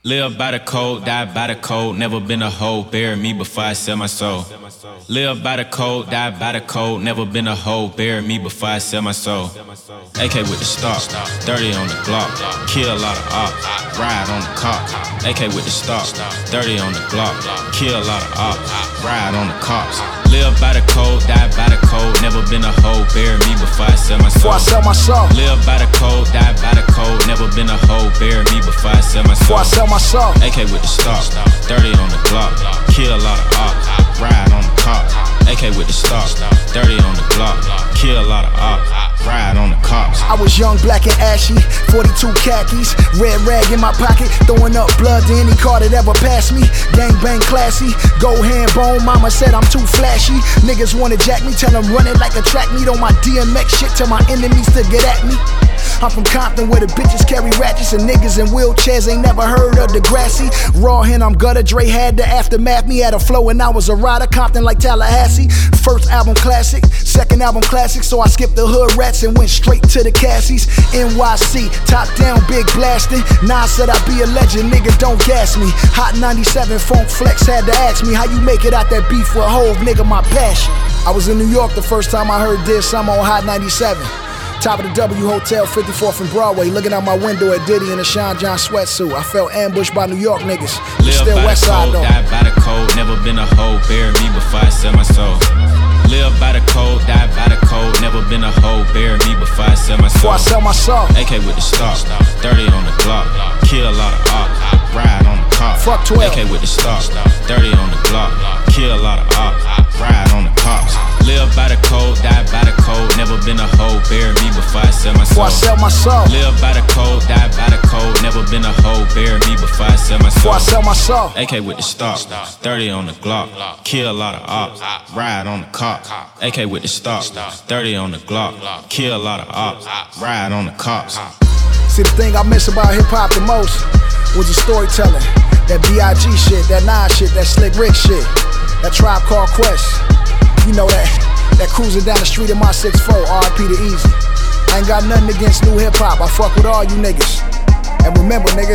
Live by the code, die by the code. Never been a hoe, bury me before I sell my soul. Live by the code, die by the code. Never been a hoe, bury me before I sell my soul. AK with the stock, 30 on the Glock. Kill a lot of ops, ride on the cop. AK with the stock, 30 on the Glock. Kill a lot of ops, ride on the cops. Live by the code, die by the code. Never been a hoe, bury me before I sell my soul. Before I sell my soul. Live by the code, die by the code. Never been a hoe, bury me before I sell my soul. Before I sell my soul. AK with the stock, 30 on the Glock. Kill a lot of ops, ride on the cops. AK with the stock, 30 on the Glock. Kill a lot of ops, ride on the cops. I was young, black and ashy, 42 khakis, red rag in my pocket, throwing up blood to any car that ever passed me. Gang bang classy, go hand bone, mama said I'm too flashy. Niggas wanna jack me, tell them run it like a track meet on my DMX shit, tell my enemies to get at me. I'm from Compton where the bitches carry ratchets and niggas in wheelchairs ain't never heard of Degrassi. Raw hen, I'm gutter, Dre had to aftermath me, had a flow and I was a rider, Compton like Tallahassee. First album classic, second album classic, so I skipped the hood rats and went straight to the Cassies. NYC, top down, big blasting. Nah, said I be a legend, nigga don't gas me. Hot 97, Funk Flex had to ask me how you make it out that beef with Hove, nigga, my passion. I was in New York the first time I heard this, I'm on Hot 97. Top of the W Hotel, 54th and Broadway, looking out my window at Diddy in a Sean John sweatsuit. I felt ambushed by New York niggas. Live Still by West the Side code, though. die by the code. Never been a hoe, bury me before I sell my soul. Live by the code, die by the code. Never been a hoe, bury me before I sell my soul. Before I sell my soul. AK with the stock, 30 on the Glock. Kill a lot of ops, ride on the cop. Fuck 12. AK with the stock, 30 on the Glock. Kill a lot of ops, ride on the cops. Live by the code, die by the code. Never been a hoe, bury me before I sell my Before soul. I sell my soul. Live by the code, die by the code. Never been a hoe, bury me before I sell my soul. Before I sell my soul. AK with the stock, 30 on the Glock. Kill a lot of ops, ride on the cops. AK with the stock, 30 on the Glock. Kill a lot of ops, ride on the cops. See, the thing I miss about hip-hop the most was the storytelling. That B.I.G. shit, that Nas shit, that Slick Rick shit, that Tribe Called Quest. You know that cruising down the street in my 6'4", R.I.P. to Easy. I ain't got nothing against new hip-hop, I fuck with all you niggas. And remember, nigga,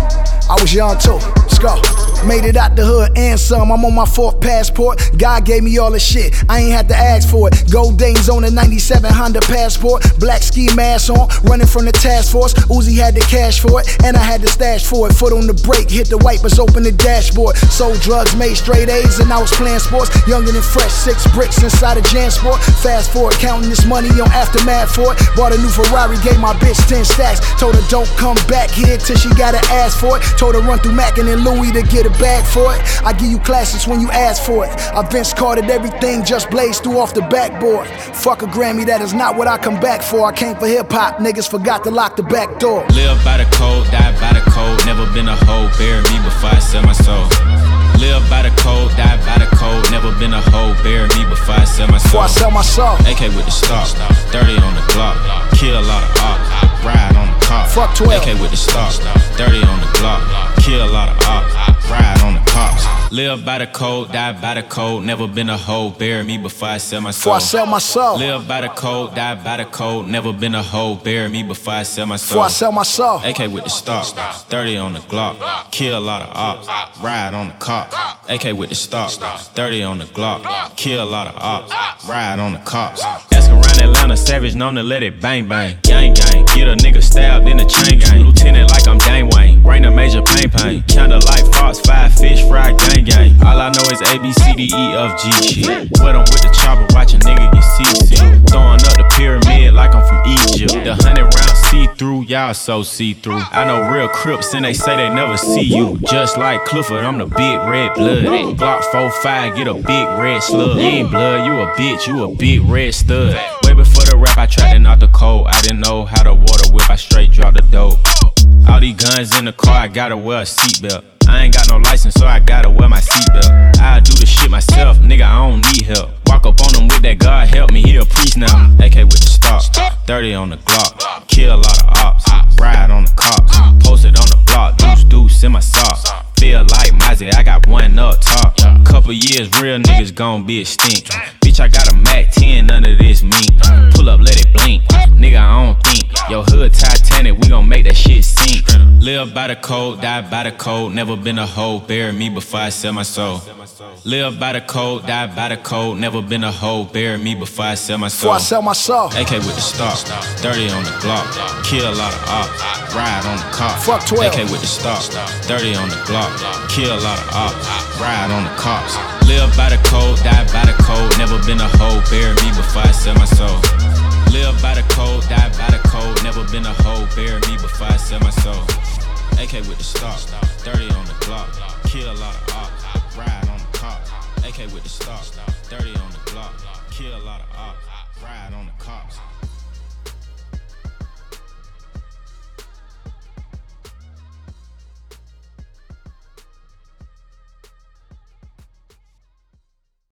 I was young too. Let's go. Made it out the hood and some. I'm on my 4th passport. God gave me all the shit. I ain't had to ask for it. Gold Danes on a 97 Honda Passport. Black ski mask on. Running from the task force. Uzi had the cash for it. And I had the stash for it. Foot on the brake. Hit the wipers. Open the dashboard. Sold drugs. Made straight A's. And I was playing sports. Younger than fresh. 6 bricks inside a Jansport. Fast forward. Counting this money on Aftermath for it. Bought a new Ferrari. Gave my bitch 10 stacks. Told her don't come back here till she gotta ask for it. Told her run through Mac and then Louis to get a bag for it. I give you classics when you ask for it. I Vince Carter'd everything, just blazed through off the backboard. Fuck a Grammy, that is not what I come back for. I came for hip hop, niggas forgot to lock the back door. Live by the code, die by the code. Never been a hoe, bury me before I sell my soul. Live by the code, die by the code. Never been a hoe, bury me before I sell my soul. Before I sell my soul. AK with the stock, 30 on the Glock. Kill a lot of ops, ride on the cop. Fuck 12. AK with the stock, 30 on the Glock. Kill a lot of ops, ride on the cops. Live by the code, die by the code. Never been a hoe, bury me before I sell my soul. Before I sell my soul. Live by the code, die by the code. Never been a hoe, bury me before I sell my soul. Before I sell my soul. AK with the stock, 30 on the Glock. Kill a lot of ops, ride on the cop. AK with the stock, 30 on the Glock. Kill a lot of ops, ride on the cops. Ask around Atlanta, savage known to let it bang bang. Gang gang, get a nigga stabbed in the chain gang. Lieutenant like I'm Dane Wayne, bring a major pain. Candlelight Fox, 5 fish, fried gang gang. All I know is A, B, C, D, E, F, G shit. Wet 'em with the chopper, watch a nigga get seasick. Throwing up the pyramid like I'm from Egypt. The 100 rounds see-through, y'all so see-through. I know real Crips and they say they never see you. Just like Clifford, I'm the big red blood. Glock 4-5, get a big red slug. You ain't blood, you a bitch, you a big red stud. Way before the rap, I tried to knock the cold. I didn't know how to water whip, I straight dropped the dope. All these guns in the car, I gotta wear a seatbelt. I ain't got no license, so I gotta wear my seatbelt. I do the shit myself, nigga, I don't need help. Walk up on him with that God help me, he a priest now. AK with the stock, 30 on the Glock. Kill a lot of ops, ride on the cops. Posted on the block, deuce in my socks. Feel live like Mozzie, I got one up top. Couple years, real niggas gon' be extinct. Bitch, I got a Mac 10, none of this me. Pull up, let it blink. Nigga, I don't think. Yo, hood Titanic, we gon' make that shit sink. Live by the code, die by the code. Never been a hoe, bury me before I sell my soul. Live by the code, die by the code. Never been a hoe, bury me before I sell my soul. Before I sell my soul. AK with the stock, 30 on the Glock. Kill a lot of ops, ride on the cop. Fuck 12. AK with the stock, 30 on the Glock. Kill a lot of ops, ride on the cops. Live by the code, die by the code. Never been a hoe, bury me before I sell my soul. Live by the code, die by the code. Never been a hoe, bury me before I sell my soul. AK with the stock, 30 on the Glock. Kill a lot of ops, ride on the cops. AK with the stock, 30 on the Glock. Kill a lot of ops, ride on the cops.